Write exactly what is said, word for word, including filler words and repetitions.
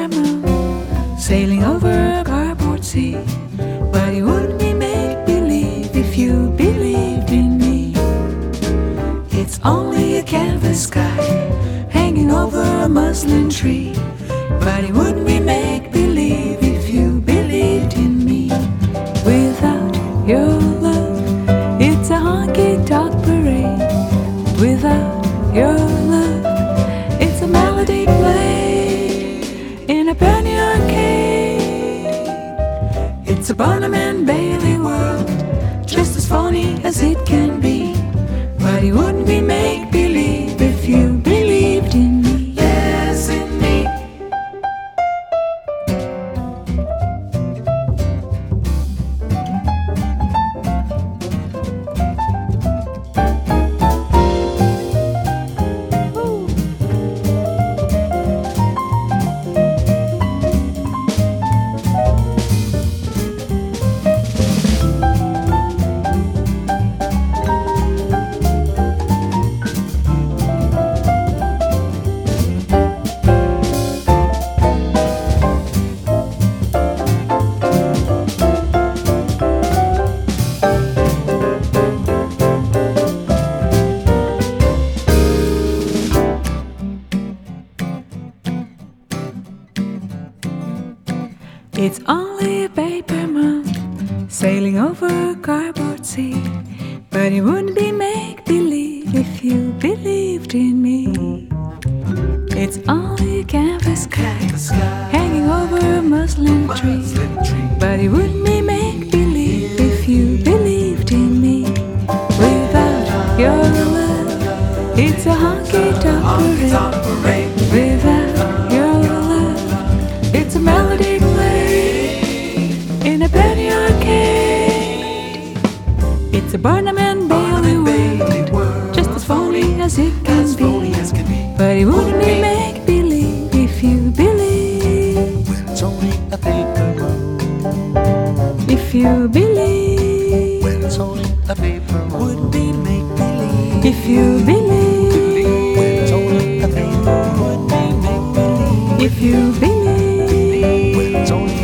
paper moon sailing over a cardboard sea. But it wouldn't be make-believe if you believed in me. It's only a canvas sky hanging over a muslin tree. But it wouldn't be make-believe if you believed in me. Without your love, it's a honky-tonk parade. Without your love, it's a melody played in a penny arcade. It's a Barnum and Bailey world, just as phony as it can be. But it wouldn't be make-believe if you believed in me. Yes, in me. It's only a paper moon sailing over a cardboard sea. But it wouldn't be make-believe if you believed in me. It's only a canvas sky hanging over a muslin tree. But it wouldn't be make-believe if you believed in me. Without your love, it's a honky-tonk parade. Without your love, it's a melody in a penny arcade. It's a Barnum and Bailey world, just as phony as it can be. But it wouldn't be make-believe if you believe. It's only a paper moon. If you believe. It's only a paper moon. Would be make-believe. If you believe. It's only a paper moon. Would be make-believe. If you believe. It's only